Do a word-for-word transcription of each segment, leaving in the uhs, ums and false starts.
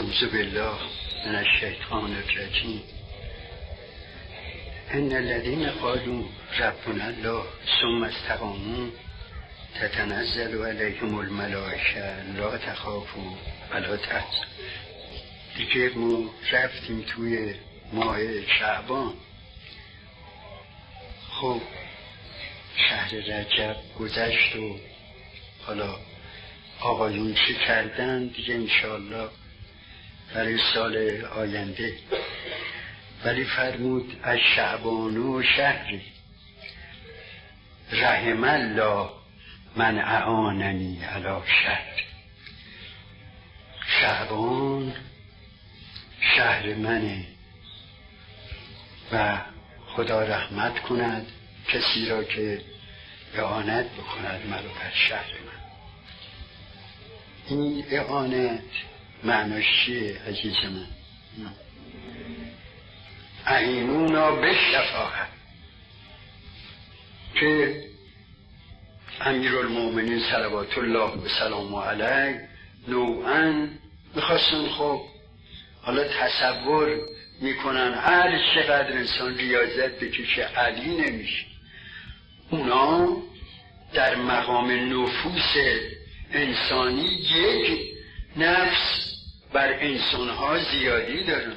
اعوذ بالله من الشیطان الرجیم. ان الذين قالوا ربنا الله ثم استقاموا تتنزل عليهم الملائکه لا تخافوا ولا تحزنوا. دیگه ما رفتیم توی ماه شعبان. خب شهر رجب گذشت و حالا آقایون چی کردن دیگه انشالله برای سال آینده. ولی فرمود از شعبان و شهری رحم الله من اعاننی علی شهر. شعبان شهر منه و خدا رحمت کند کسی را که اعانت بکند مرا بر شهر من. این اعانت معناش چیه عزیز من؟ اعینونا بالشفاعة که امیرالمؤمنین صلوات الله و سلامه علیه نوعا میخواستن خب حالا تصور میکنن هر چقدر انسان ریاضت بکشه علی نمیشه. اونا در مقام نفوس انسانی یک نفس بر انسانها زیادی دارن.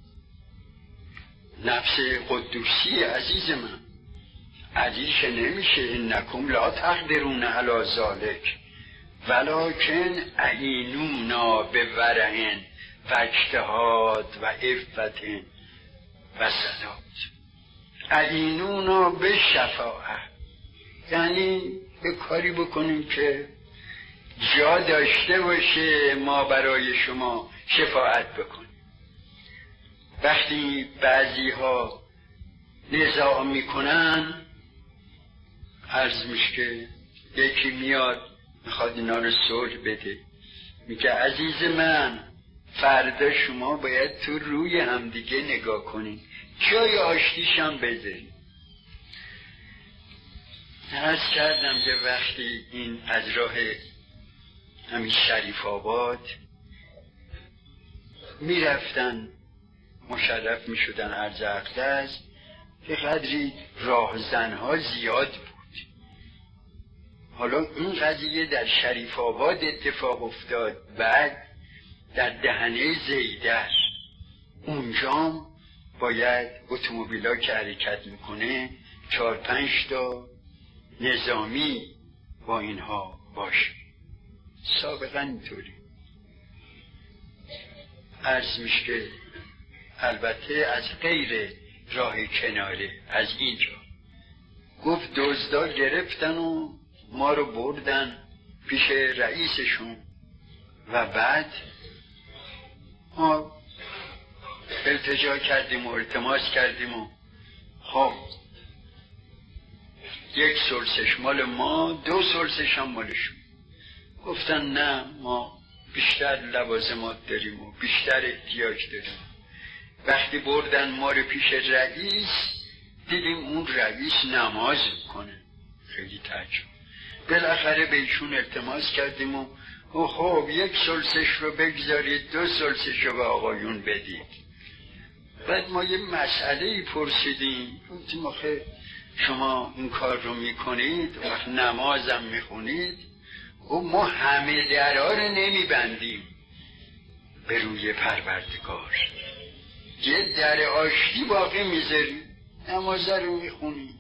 نفس قدوسی عزیز من علی که نمیشه. انکم لا تقدرون علی ذلک ولکن اعینونا بورع و اجتهاد و عفت و صداد. اعینونا بالشفاعة یعنی به کاری بکنیم که جا داشته باشه ما برای شما شفاعت بکنیم. وقتی بعضی ها نزاع میکنن عرض میشه که یکی میاد میخواد اینا رو صلح بده، میگه عزیز من فردا شما باید تو روی همدیگه نگاه کنین، جای آشتیش هم بذارین. عرض کردم که وقتی این از راه همین شریف آباد میرفتن مشرف میشدن عرض اقدس که قدری راهزنها زیاد بود. حالا این قضیه در شریف آباد اتفاق افتاد، بعد در دهنه زیدر اونجا باید اتومبیلا که حرکت میکنه چهار پنج تا نظامی با اینها باشه. سابقا اینطوری عرض میشه که البته از غیر راه کناره از اینجا گفت دزدا گرفتن و ما رو بردن پیش رئیسشون و بعد ما التجا کردیم و التماس کردیم و خب یک سلسش مال ما، دو سلسش هم مالشون. گفتن نه ما بیشتر لوازمات داریم و بیشتر احتیاج داریم. وقتی بردن ما رو پیش رئیس دیدیم اون رئیس نماز میکنه. خیلی تعجب. بالاخره به ایشون التماس کردیم و خب یک سلسش رو بگذارید دو سلسش رو به آقایون بدید. بعد ما یه مسئله پرسیدیم، گفتیم آخه شما این کار رو میکنید وقت نمازم میخونید و ما همه درها رو نمیبندیم به روی پروردگار، یه در آشتی باقی میذاریم نماز رو میخونیم.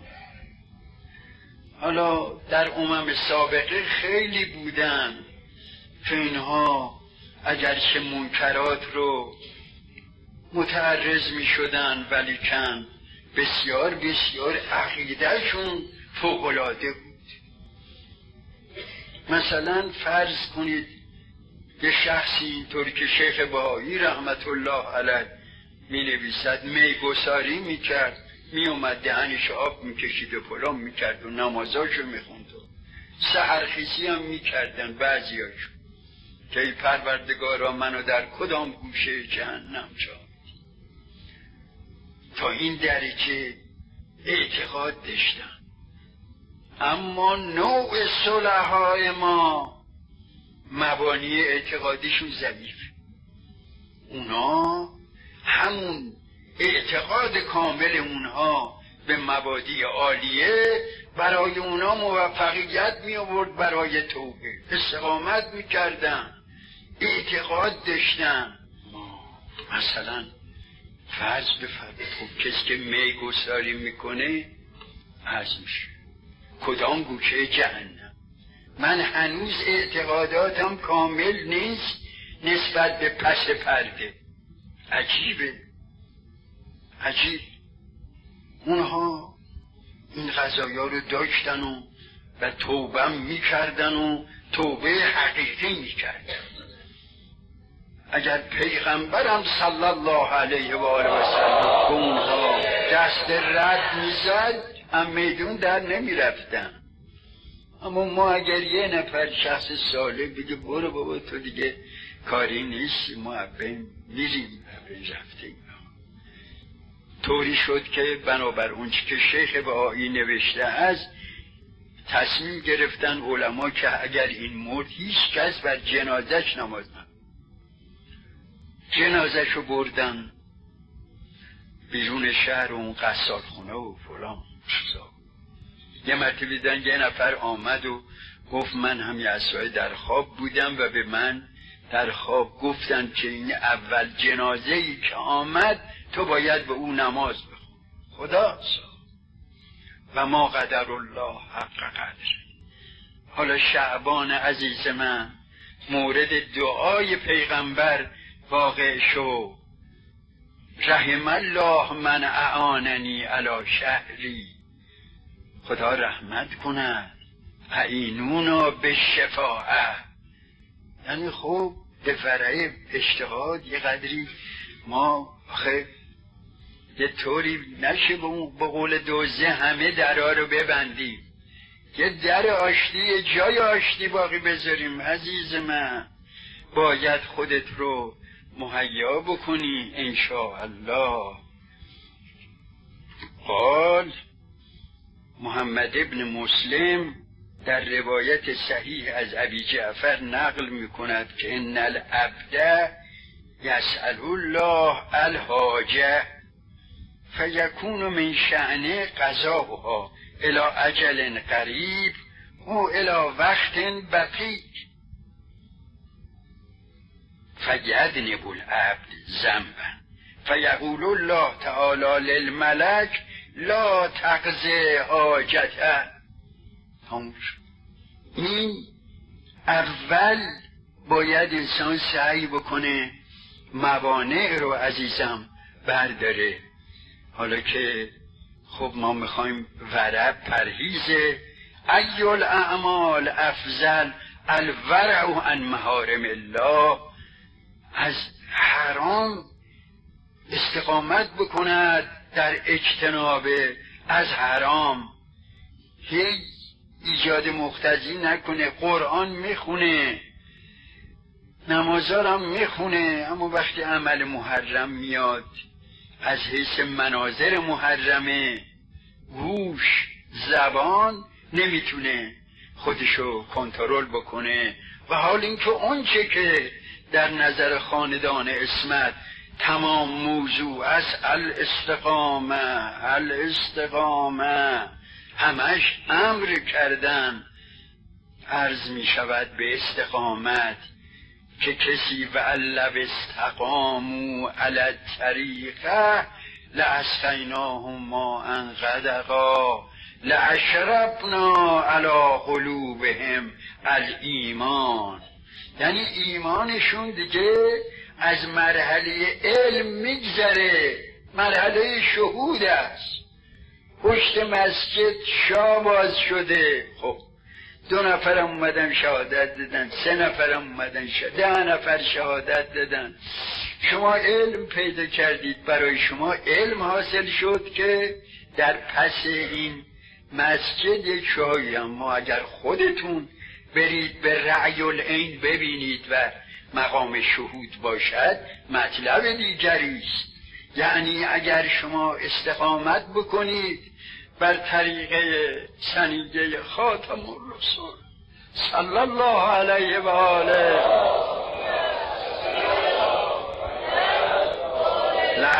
حالا در امم سابقه خیلی بودن که اینها اگرچه منکرات رو متعرض می شدن ولی کن بسیار بسیار عقیدهشون فوق‌العاده بود. مثلا فرض کنید یه شخصی اینطور که شیخ بهایی رحمت الله علیه می نویسد میگساری می کرد، می اومد دهنش آب می کشید و فلان می کرد و نمازاشو می خوند و سحرخیزی هم می کردن بعضی هاشون که ای پروردگارا منو در کدام گوشه جهنم جا تا این درجه اعتقاد داشتن. اما نوع صلحای ما مبانی اعتقادیشون ضعیف. اونا همون اعتقاد کامل اونها به مبادی عالیه برای اونا موفقیت می آورد برای توبه. استقامت می کردن، اعتقاد داشتن. مثلا فرض بفرمایید خب کسی که میگساری میکنه عرض میشه کدام گوشه جهنم. من هنوز اعتقاداتم کامل نیست نسبت به پس پرده. عجیبه، عجیب. اونها این قضایا رو داشتن و و توبه میکردن و توبه حقیقی میکردن. اگر پیغمبرم صلی الله علیه و آله و سلم به اونها دست رد میزد هم میدون در نمیرفتن. اما ما اگر یه نفر شخص صالح بگه برو بابا تو دیگه کاری نیست، ما ابین میریم، ابین رفتیم. طوری شد که بنابر اونچه که شیخ بهایی نوشته است تصمیم گرفتن علما که اگر این مرد هیچ کس بر جنازش نماز نخوند. جنازش رو بردن بیرون شهر و اون قصال خونه و فلان چیزا. یه مرتبه دیدن یه نفر آمد و گفت من هم یه اسای در خواب بودم و به من در خواب گفتن که این اول جنازه ای که آمد تو باید به او نماز بخون. خدا و ما قدر الله حق قدر. حالا شعبان عزیز من مورد دعای پیغمبر واقع شو. رحم الله من اعاننی علی شهری. خدا رحمت کند اعینونا به شفاعه. یعنی خب به فرع اجتهاد یه قدری ما آخه یه طوری نشه به قول دوزه همه درها رو ببندیم، یه در آشتی یه جای آشتی باقی بذاریم. عزیز من باید خودت رو مهیا بکنی انشاءالله. قال محمد ابن مسلم در روایت صحیح از ابی جعفر نقل می کند که ان العبد یسأل الله الحاجه فیکون من شأن قضاها الی اجل قریب و الی وقت بقی فیذنب العبد ذنبا فیقول الله تعالی للملک لا تقضی حاجته. این اول باید انسان سعی بکنه موانع رو عزیزم برداره. حالا که خب ما میخوایم ورع پرهیزه. ای الاعمال افضل الورع عن محارم الله. از حرام استقامت بکند در اجتناب از حرام. هیچ ایجاد مقتضی نکنه. قرآن میخونه، نمازارم میخونه، اما وقتی عمل محرم میاد از حیث مناظر محرمه گوش زبان نمیتونه خودشو کنترل بکنه. و حال اینکه اون چه که در نظر خاندان اسمت تمام موضوع از الاستقامه الاستقامه همش امر کردن، عرض می شود به استقامت که کسی و لو استقاموا علی الطریقه لاسقیناهم ماء غدقا لاشربنا علی قلوبهم الایمان. یعنی ایمانشون دیگه از مرحله علم میگذره، مرحله شهود است. پشت مسجد شاه باز شده، خب دو نفرم اومدن شهادت دادن، سه نفرم اومدن شهادت، ده نفر شهادت دادن. شما علم پیدا کردید، برای شما علم حاصل شد که در پس این مسجد یک شاهی. اما اگر خودتون برید به رأی العین ببینید و مقام شهود باشد مطلب دیگری است. یعنی اگر شما استقامت بکنید بر طریقه سنیده خاتم الرسول صلی الله علیه و آله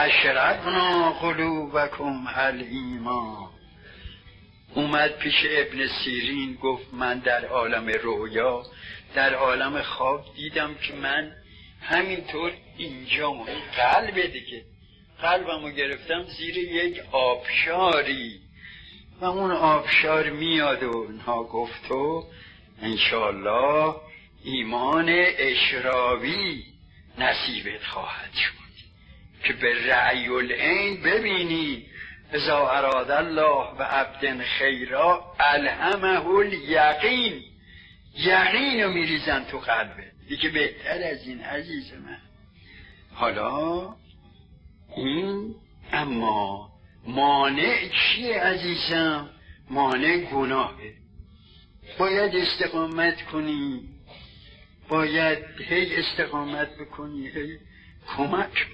اشرقنا قلوبکم الایمان. اومد پیش ابن سیرین گفت من در عالم رویا، در عالم خواب دیدم که من همینطور اینجا قلب دیگه قلبمو گرفتم زیر یک آبشاری و اون آبشار میاد و اینها گفت و انشاءالله ایمان اشراوی نصیبت خواهد شد که به رأی العین ببینی اذا اراد الله و عبد خیرا الهمه الیقین. یقین رو میریزن تو قلبه دیگه بهتر از این عزیز من. حالا این اما مانع چیه عزیزم؟ مانع گناهه. باید استقامت کنی، باید هی استقامت بکنی، هی کمک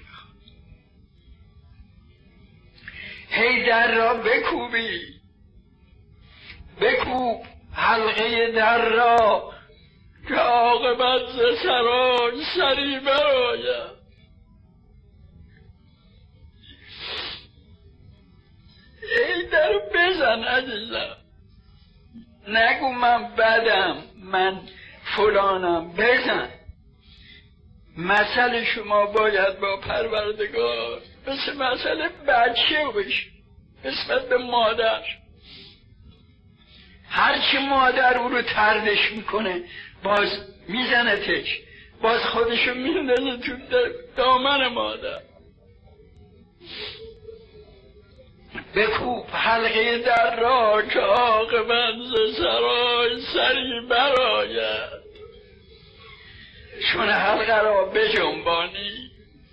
هی در را بکوبی، بکوب حلقه در را که عاقبت ز سرای سری براید. ای در بزن عزیزم، نگو من بدم، من فلانم، بزن. مسئله شما باید با پروردگار مثل مسئله بچه بشه نسبت به مادر. هرچی مادر او رو طردش میکنه باز میزنتش، باز خودشو میندازه تو دامن مادر. بکوب حلقه در را که عاقبت ز سرای سری براید. چون حلقه را بجنبانی.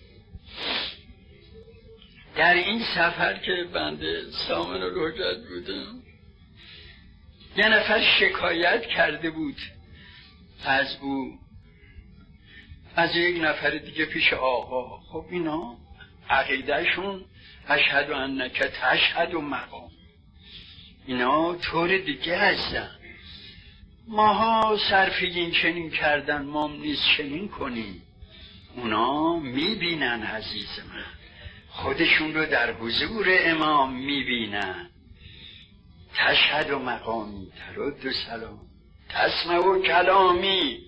در این سفر که بنده سامن الحجت بودم یه نفر شکایت کرده بود از او، از یک نفر دیگه پیش آقا. خب اینا عقیدهشون اشهد انک تشهد و مقام، اینا طور دیگه هستن. ماها صرفین چنین کردن، ما نیز چنین کنیم. اونا میبینن عزیز من، خودشون رو در حضور امام میبینن. تشهد و مقامی ترد و سلام تسمع و کلامی.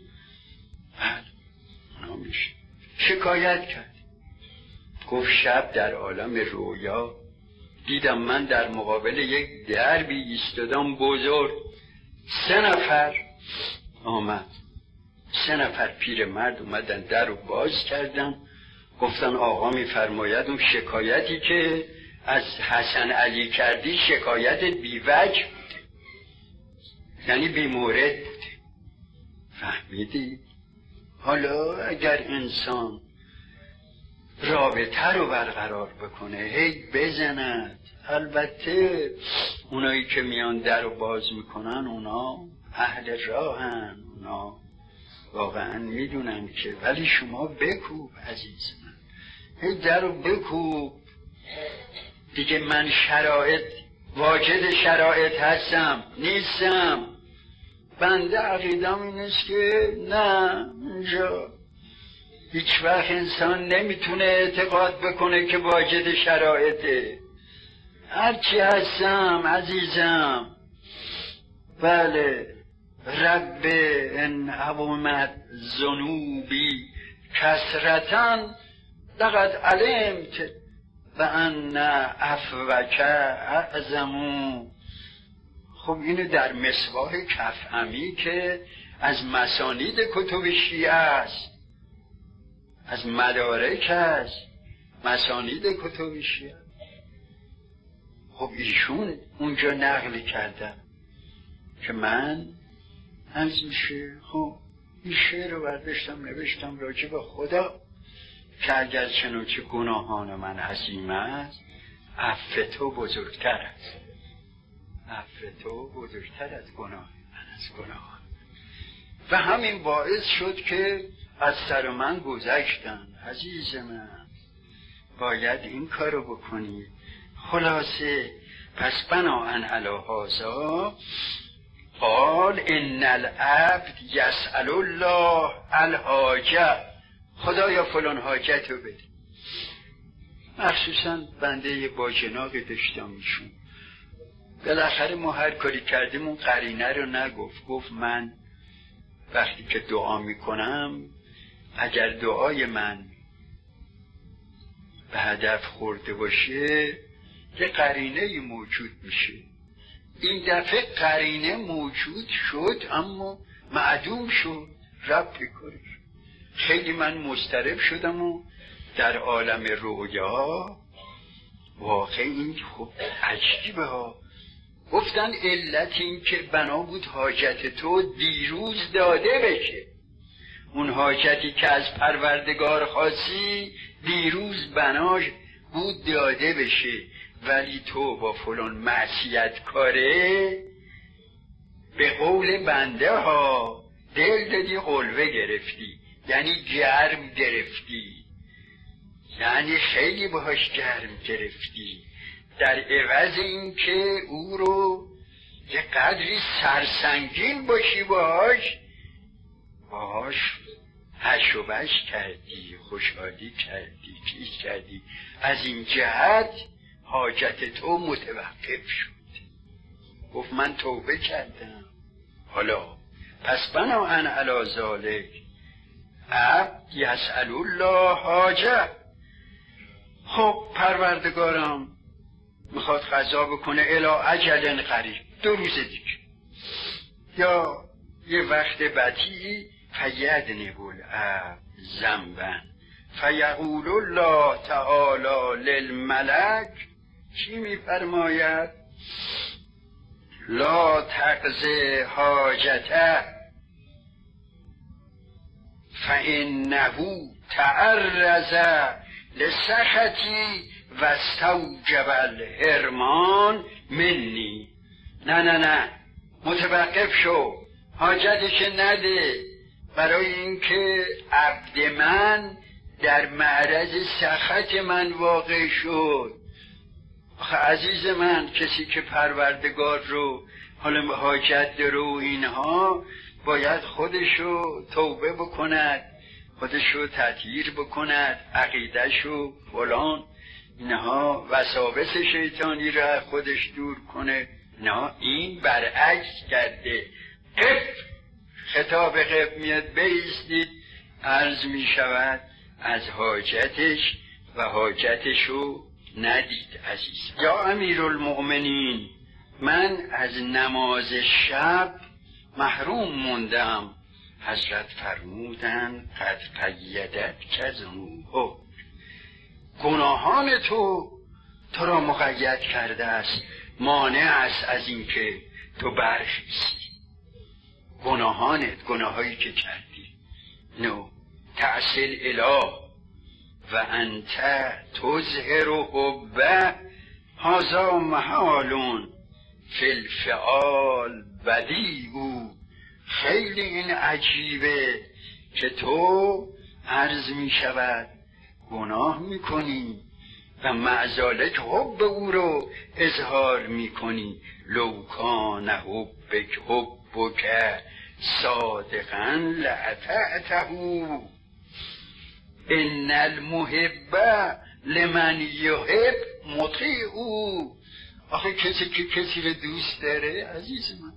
اونا میشه شکایت کرد، گفت شب در عالم رویا دیدم من در مقابل یک دربی ایستادم بزرگ، سه نفر آمد، سه نفر پیرمرد اومدن در رو باز کردن، گفتن آقا میفرماید اون شکایتی که از حسن علی کردی شکایت بیوجه بوده، یعنی بی مورد بوده. فهمیدی؟ حالا اگر انسان رابطه رو برقرار بکنه، هی بزند. البته اونایی که میان در رو باز میکنن اونا اهل راهن، اونا واقعا میدونن که، ولی شما بکوب عزیز من، هی در رو بکوب دیگه. من شرایط واجد شرایط هستم نیستم، بنده عقیدم این است که نه، اینجا هیچ وقت انسان نمیتونه اعتقاد بکنه که واجد شرایطه. هرچی هستم عزیزم. بله رب ان عظمت ذنوبی کثرتاً لقد علمت و ان عفوک اعظم. خب اینو در مصباح کفعمی که از مسانید کتب شیعه است، از مدارک است، مسانید کتب شیعه. خب ایشون اونجا نقل کردن که من از میشه خب این شعر رو برداشتم نوشتم راجع به خدا که اگر چنانچه گناهان من عظیم است، عفو تو بزرگتر است، عفو تو بزرگتر از گناه من از گناه. و همین باعث شد که از سر من گذشتن. عزیز من باید این کارو بکنی. خلاصه پس بناهن علی هذا قال ان العبد یسأل الله الحاجه. خدایا فلان حاجت رو بده. مخصوصا بنده یه باجناقی داشتم ایشون. بالاخره ما هر کاری کردیم اون قرینه رو نگفت. گفت من وقتی که دعا میکنم اگر دعای من به هدف خورده باشه یه قرینه موجود میشه. این دفعه قرینه موجود شد اما معدوم شد، رب کنه. خیلی من مضطرب شدم و در عالم رویا واقعا این خب عجیبه ها. گفتن علت این که بنا بود حاجت تو دیروز داده بشه. اون حاجتی که از پروردگار خاصی دیروز بناش بود داده بشه، ولی تو با فلان معصیت کاره به قول بنده ها دل دادی قلوه گرفتی، یعنی گرم گرفتی، یعنی خیلی باهاش گرم گرفتی، در عوض این که او رو یه قدری سرسنگین باشی باهاش باهاش هش و بش کردی، خوشحالی کردی، چیز کردی. از این جهت حاجت تو متوقف شد. گفت من توبه کردم. حالا پس بناهن علی ذالک عبد یسأل الله حاجه. خب پروردگارم میخواد قضا بکنه الی اجل قریب، دو روز دیگه یا یه وقت بدی، فیدنب العبد ذنبا فیقول الله تعالی للملک، چی میفرماید؟ لا تقضی حاجته فانه تعرض لسخطی و استوجب الحرمان منی. نه نه نه متوقف شو، حاجتش نده، برای اینکه عبد من در معرض سخط من واقع شد. آخه عزیز من، کسی که پروردگار رو حالا حاجت داره و اینها باید خودشو توبه بکند، خودشو تطهیر بکند، عقیدهشو فلان اینها وساوس شیطانی را خودش دور کنه. نه این برعکس کرده. قف خطاب قف میاد بایستید، عرض می شود از حاجتش و حاجتشو ندید. عزیز یا امیرالمؤمنین، من از نماز شب محروم موندم. حضرت فرمودند قد قیدت کذنوبه، گناهان تو تو را مقید کرده است، مانع است از این که تو برخیزی. گناهانت، گناهایی که کردی. نو تعصل اله و انت تظهر حبه، هذا محال فی الفعال بدیع. خیلی این عجیبه که تو عرض می شود گناه می کنی و معذالک حب او رو اظهار می کنی. لو کان حبک حبک صادقا لأطعته، ان المحب لمن یحب مطیع. آخه کسی که کسی رو دوست داره عزیز من،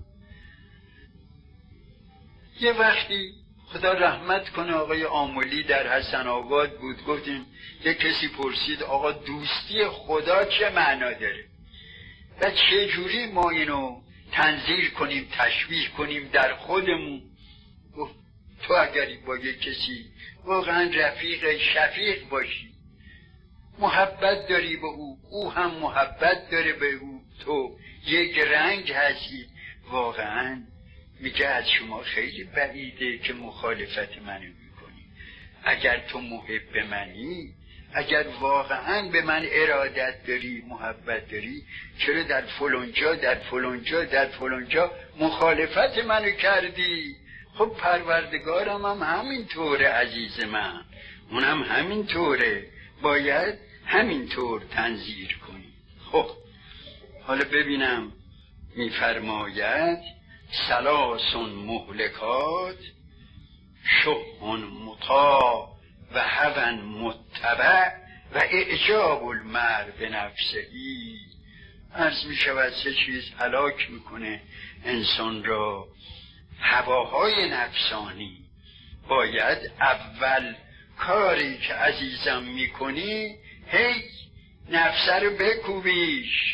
یه وقتی خدا رحمت کنه آقای آملی در حسن آباد بود، گفتیم یه کسی پرسید آقا دوستی خدا چه معنا داره و چه جوری ما اینو تنظیر کنیم، تشبیه کنیم در خودمون. گفت تو اگری با یه کسی واقعا رفیق شفیق باشی، محبت داری به او، او هم محبت داره به او، تو یک رنگ هستی، واقعا میگه از شما خیلی بعیده که مخالفت منو میکنی. اگر تو محب منی، اگر واقعا به من ارادت داری، محبت داری، چرا در فلانجا در فلانجا در فلانجا مخالفت منو کردی؟ خب پروردگارم هم همین طوره عزیز من، اونم همین طوره، باید همین طور تنظیر کنی. خب حالا ببینم میفرماید سلاسون مهلکات شح مطاع و هوى متبع و اعجاب المرء به نفسهی. عرض می شود سه چیز هلاک میکنه انسان را. هواهای نفسانی. باید اول کاری که عزیزم میکنی هی نفس رو بکوبیش.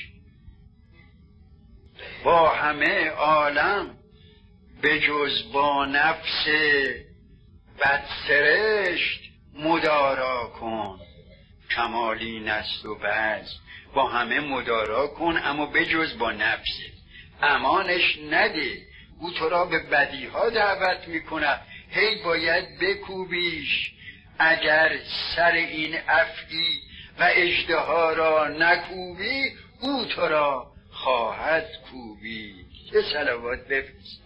با همه عالم به جز با نفس بدسرشت مدارا کن. کمالی نست و بز. با همه مدارا کن اما به جز با نفس امانش نده. او تو را به بدیها دعوت میکنه، هی باید بکوبیش. اگر سر این افعی و اژدها را نکوبی او تو را خواهد کوبید. یه صلوات بفرست.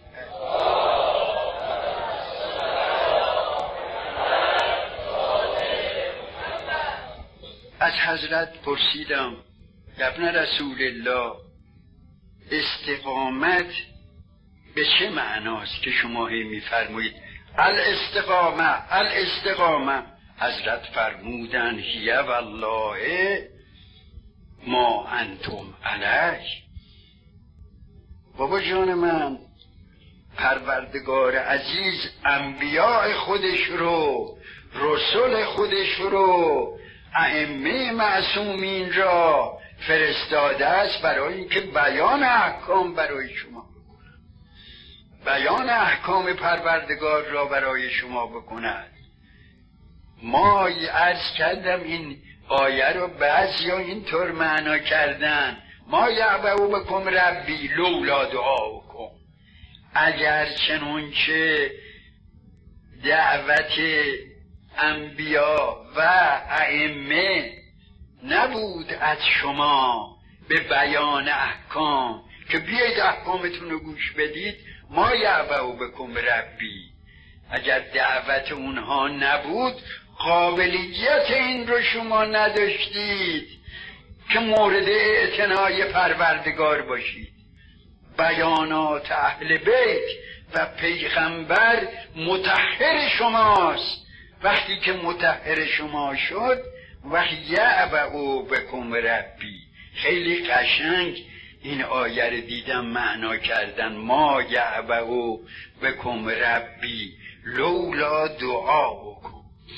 از حضرت پرسیدم ابن رسول الله استقامت به چه معناست که شما هی میفرمایید الاستقامه الاستقامه؟ حضرت فرمودن هی والله ما انتم علیه. بابا جان من، پروردگار عزیز انبیاء خودش رو، رسول خودش رو، ائمه معصومین را فرستاده است برای اینکه بیان احکام برای شما بکند، بیان احکام پروردگار را برای شما بکند. ما عرض کردم این آیه رو بعضیا اینطور معنا کردن ما یعبهو بکم ربی لولا دعاکم. اگر چنانچه دعوت انبیا و ائمه نبود از شما به بیان احکام که بیایید احکامتون رو گوش بدید، ما یعبهو بکم ربی، اگر دعوت اونها نبود قابلیت این رو شما نداشتید که مورد اعتنای پروردگار باشید. بیانات اهل بیت و پیغمبر مطهر شماست. وقتی که مطهر شما شد وقتی یعبهو بکم ربی، خیلی قشنگ این آیه رو دیدم معنا کردن. ما یعبهو بکم ربی لولا دعا بکن.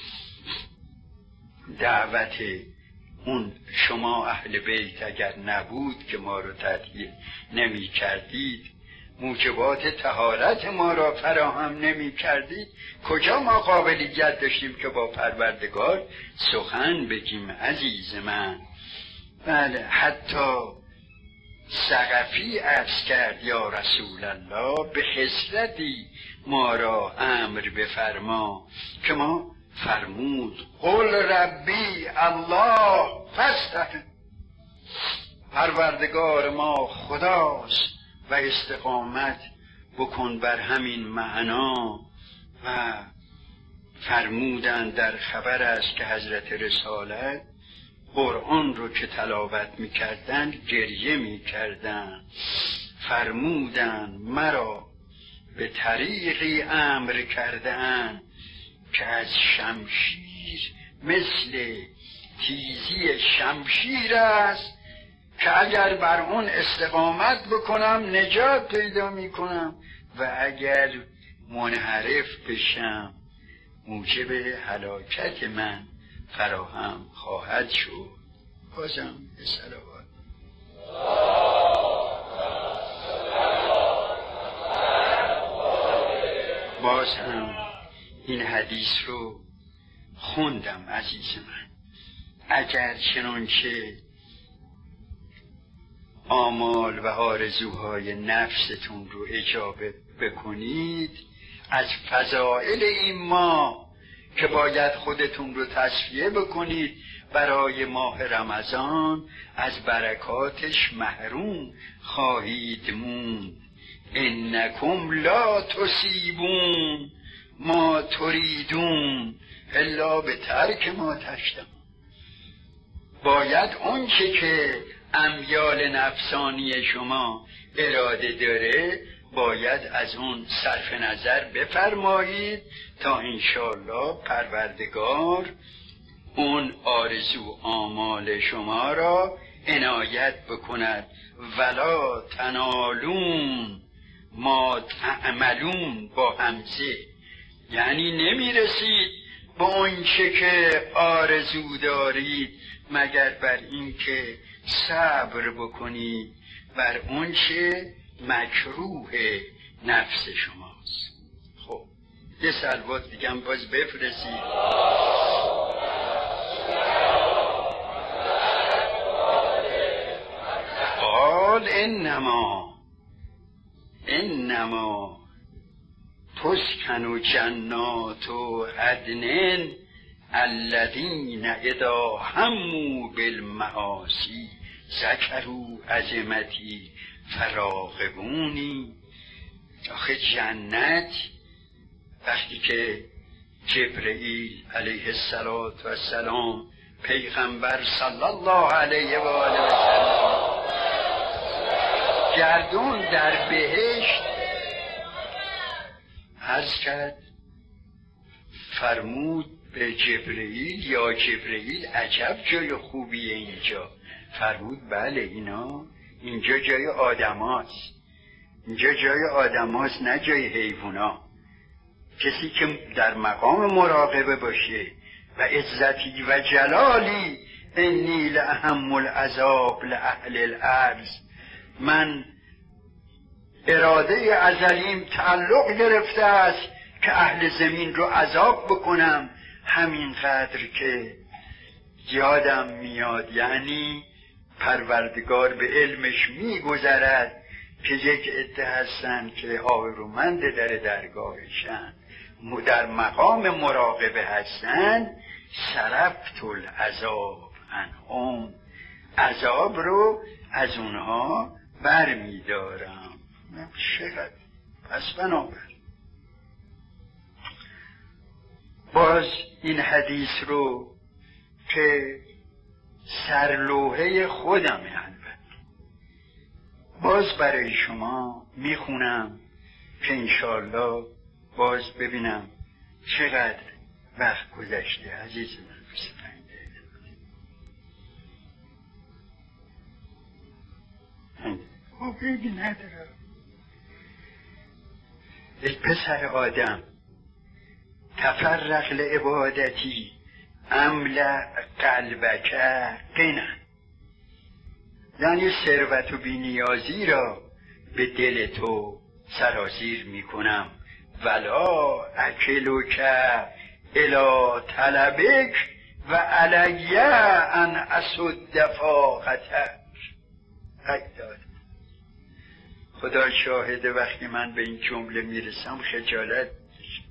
دعوت اون شما اهل بیت اگر نبود که ما رو تطهیر نمی کردید، موجبات طهارت ما را فراهم نمی کردید، کجا ما قابلیت داشتیم که با پروردگار سخن بگیم عزیز من؟ بله، حتی ثقفی عرض کرد یا رسول الله به خصلتی ما را امر بفرما که ما فرمود قل ربی الله فاستقم، پروردگار ما خداست و استقامت بکن بر همین معنا. و فرمودن در خبر است که حضرت رسالت قرآن رو که تلاوت میکردن گریه میکردن. فرمودن مرا به طریقی امر کردن که از شمشیر مثل تیزی شمشیر است که اگر بر اون استقامت بکنم نجات پیدا میکنم و اگر منحرف بشم موجب هلاکت من فراهم خواهد شد. بازم به صلوات. باز هم این حدیث رو خوندم عزیز من. اگر چنانچه آمال و آرزوهای نفستون رو اجابه بکنید، از فضائل این ماه که باید خودتون رو تصفیه بکنید برای ماه رمضان، از برکاتش محروم خواهید موند. انکم لا تصیبون ما تریدون الا به ترک ما تشتمون. باید اون چه که امیال نفسانی شما اراده داره باید از اون صرف نظر بفرمایید تا انشاءالله پروردگار اون آرزو آمال شما را عنایت بکند. ولا تنالون ما تعملون با همزه، یعنی نمیرسید به اون چه که آرزو دارید مگر بر این که صبر بکنید بر اون چه مکروه نفس شماست. خب یه صلوات دیگه هم باز بفرستید. قال انما انما تسکن جنات عدن الذین اذا هموا بالمعاصی ذکروا عظمتی فراغبونی. آخه جنت وقتی که جبرئیل علیه السلام پیغمبر صلی الله علیه و آله و سلم گردون در بهشت عرض کرد، فرمود به جبرئیل یا جبرئیل عجب جای خوبیه اینجا. فرمود بله اینا اینجا جای آدم هاست، اینجا جای آدم هاست نه جای حیوونا. کسی که در مقام مراقبه باشه و عزتی و جلالی انی لأهم العذاب لأهل الارض، من اراده ازلیم تعلق گرفته است که اهل زمین رو عذاب بکنم، همینقدر که یادم میاد، یعنی پروردگار به علمش میگذرد که یک عده هستن که آبرومند در درگاهشن، در مقام مراقبه هستن، صرفت العذاب عنهم، عذاب رو از اونها بر میدارم. چقدر پس بنابر باز این حدیث رو که سرلوحه خودمه البته باز برای شما میخونم که انشالله باز ببینم چقدر وقت گذشته. عزیز من حقیقی ندارم. ای پسر آدم تفرق لعبادتی املأ قلبک غنا، یعنی ثروت و بینیازی را به دل تو سرازیر میکنم. ولا اکلک الی طلبک و علی ان اسد فاقتک. خدا شاهده وقتی من به این جمله میرسم خجالت میکشم.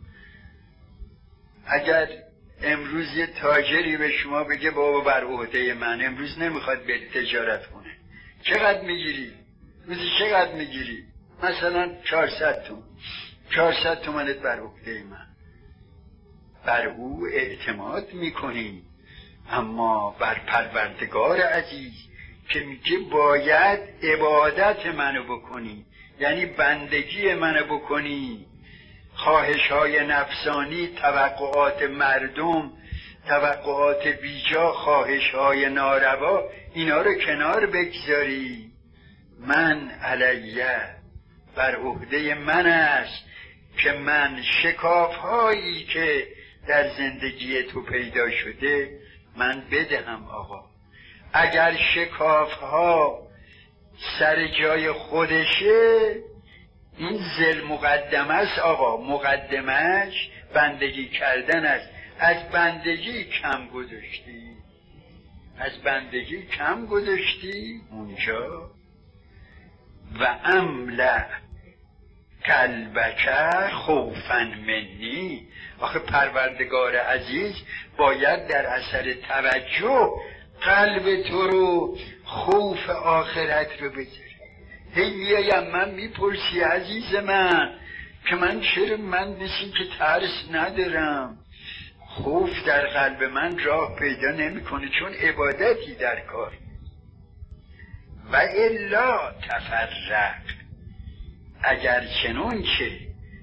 اگر امروز یه تاجری به شما بگه بابا بر عهده من امروز نمیخواد به تجارت کنه، چقدر میگیری؟ روزی چقدر میگیری؟ مثلا چهارصد تومن چهارصد تومنت بر عهده من. بر او اعتماد میکنی، اما بر پروردگار عزیز که میگه باید عبادت منو بکنی، یعنی بندگی منو بکنی، خواهش‌های نفسانی، توقعات مردم، توقعات بیجا، خواهش‌های ناروا، اینا رو کنار بگذاری. من علیه، بر عهده من است که من شکاف‌هایی که در زندگی تو پیدا شده من بدهم. آقا اگر شکاف‌ها سر جای خودشه این زل مقدمه است. آقا مقدمش بندگی کردن است. از بندگی کم گذاشتی، از بندگی کم گذاشتی اونجا. و املأ قلبک خوفا منی. آخه پروردگار عزیز باید در اثر توجه قلب تو رو خوف آخرت رو بذاری. هی میایم من میپرسی عزیز من که من چرا من مثل که ترس ندارم، خوف در قلب من راه پیدا نمیکنه چون عبادتی در کار. و الا تفرق، اگر چنون که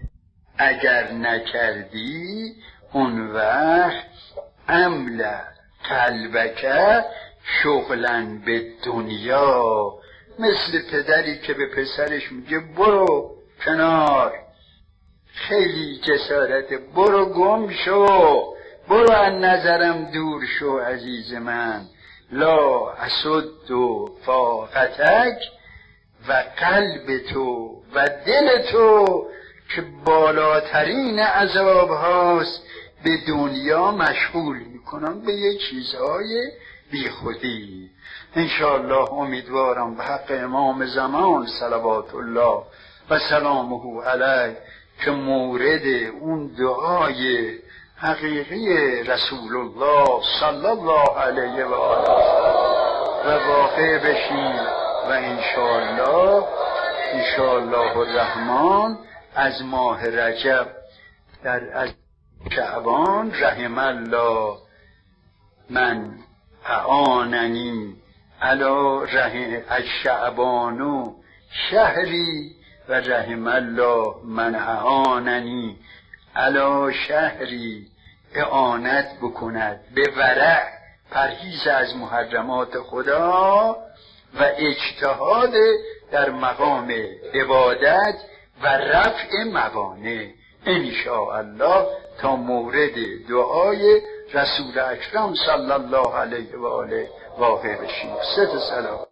اگر نکردی اون وقت املأ قلبک شغلا به دنیا. مثل پدری که به پسرش میگه برو کنار، خیلی جسارت، برو گم شو، برو از نظرم دور شو عزیز من. لا اسد و فاقتک و قلب تو و دل تو که بالاترین عذاب هاست به دنیا مشغول میکنم به یه چیزهای بی خودی. انشاءالله امیدوارم به حق امام زمان صلوات الله و سلامه علیه که مورد اون دعای حقیقی رسول الله صلی الله علیه و آله و واقع بشیم و انشاءالله انشاءالله الرحمن از ماه رجب در از شعبان رحم الله من اعاننی علی رحم از شعبانو شهری و رحم الله من اعاننی علی شهری اعانت بکند به ورع، پرهیز از محرمات خدا و اجتهاد در مقام عبادت و رفع موانع انشاءالله تا مورد دعای رسول اکرم صلی الله علیه و آله واقع بشیم. ست سلام.